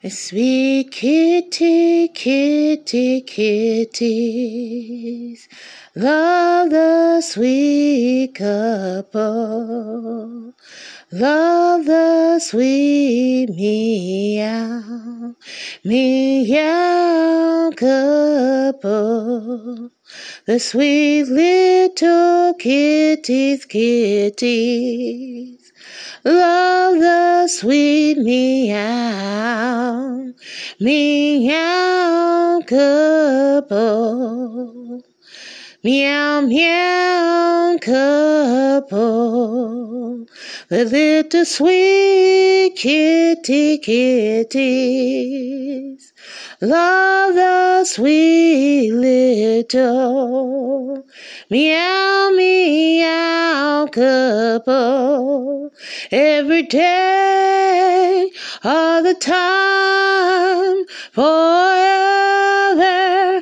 Sweet kitty, kitty, kitties, love the sweet couple, love the sweet meow, meow couple, the sweet little kitties, kitties. Love the sweet meow, meow couple, meow, meow couple, the little sweet kitty kitties. Love the sweet little meow, meow couple. Every day, all the time, forever,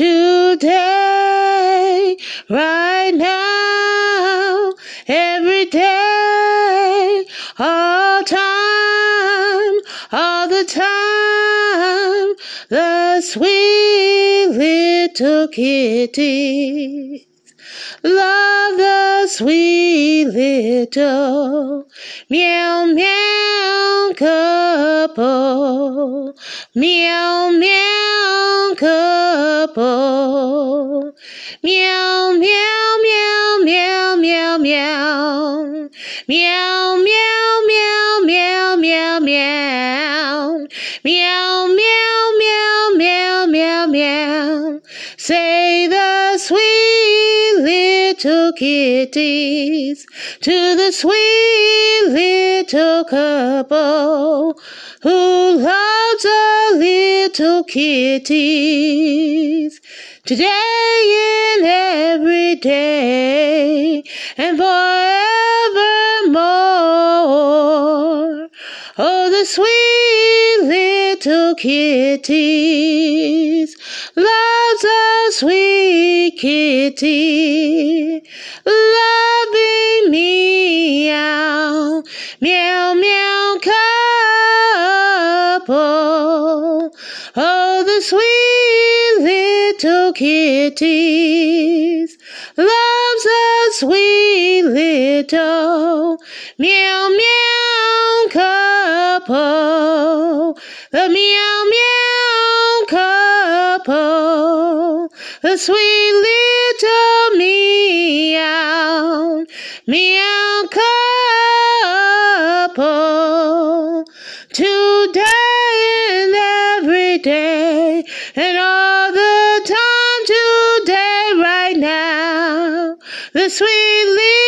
today, right now, every day, all time, all the time, the sweet little kitty. Love the sweet little meow, meow couple, meow, meow couple, meow, meow, meow, meow, meow, meow, meow, meow, meow, meow, meow, meow, meow, meow, meow, meow, meow, meow. Say the sweet little kitties to the sweet little couple who loves the little kitties today and every day and forevermore. Oh, the sweet little kitties loves a sweet kitty, loving meow, meow, meow couple. Oh, the sweet little kitties loves a sweet little meow, meow couple. The meow, meow couple, the sweet little meow, meow couple, today and every day, and all the time today, right now, the sweet little